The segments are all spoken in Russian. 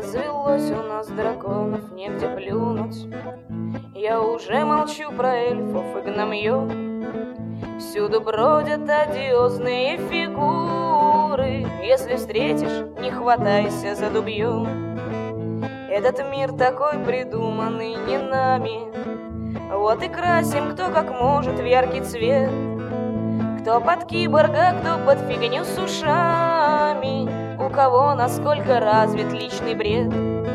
Развелось у нас драконов, негде плюнуть. Я уже молчу про эльфов и гномьё. Всюду бродят одиозные фигуры. Если встретишь, не хватайся за дубьё. Этот мир такой придуманный не нами. Вот и красим кто как может в яркий цвет. Кто под киборга, кто под фигню с ушами. У кого насколько развит личный бред.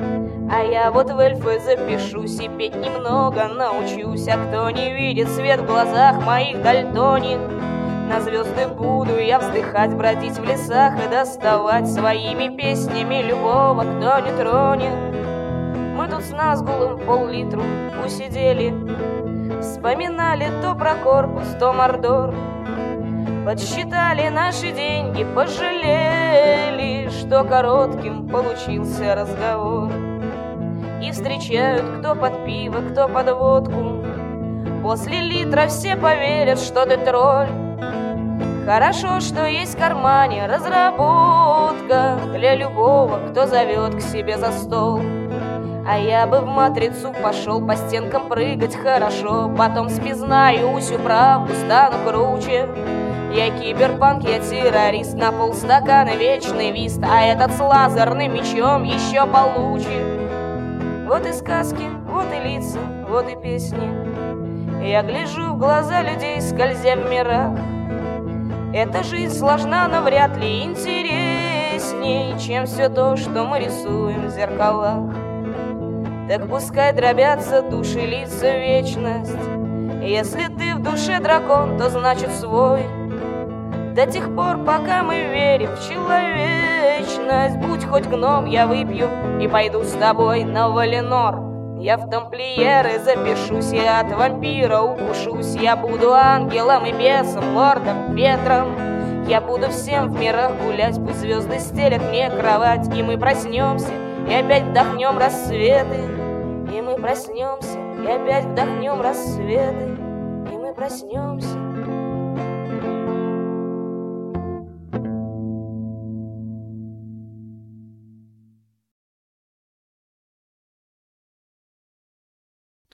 А я вот в эльфы запишусь и петь немного научусь. А кто не видит свет в глазах моих дальтоник, на звезды буду я вздыхать, бродить в лесах и доставать своими песнями любого, кто не тронет. Мы тут с Назгулом пол-литру усидели, вспоминали то про корпус, то Мордор. Подсчитали наши деньги, пожалели, что коротким получился разговор. И встречают кто под пиво, кто под водку. После литра все поверят, что ты тролль. Хорошо, что есть в кармане разработка для любого, кто зовет к себе за стол. А я бы в матрицу пошел по стенкам прыгать хорошо. Потом спизнаю всю правду, стану круче. Я киберпанк, я террорист, на полстакана вечный вист. А этот с лазерным мечом еще получше. Вот и сказки, вот и лица, вот и песни. Я гляжу в глаза людей, скользя в мирах. Эта жизнь сложна, но вряд ли интересней, чем все то, что мы рисуем в зеркалах. Так пускай дробятся души, лица, вечность. Если ты в душе дракон, то значит свой. До тех пор, пока мы верим в человечность. Будь хоть гном, я выпью и пойду с тобой на Валенор. Я в тамплиеры запишусь, я от вампира укушусь. Я буду ангелом и бесом, лордом, ветром. Я буду всем в мирах гулять, пусть звезды стелят мне кровать. И мы проснемся, и опять вдохнем рассветы. И мы проснемся, и опять вдохнем рассветы. И мы проснемся.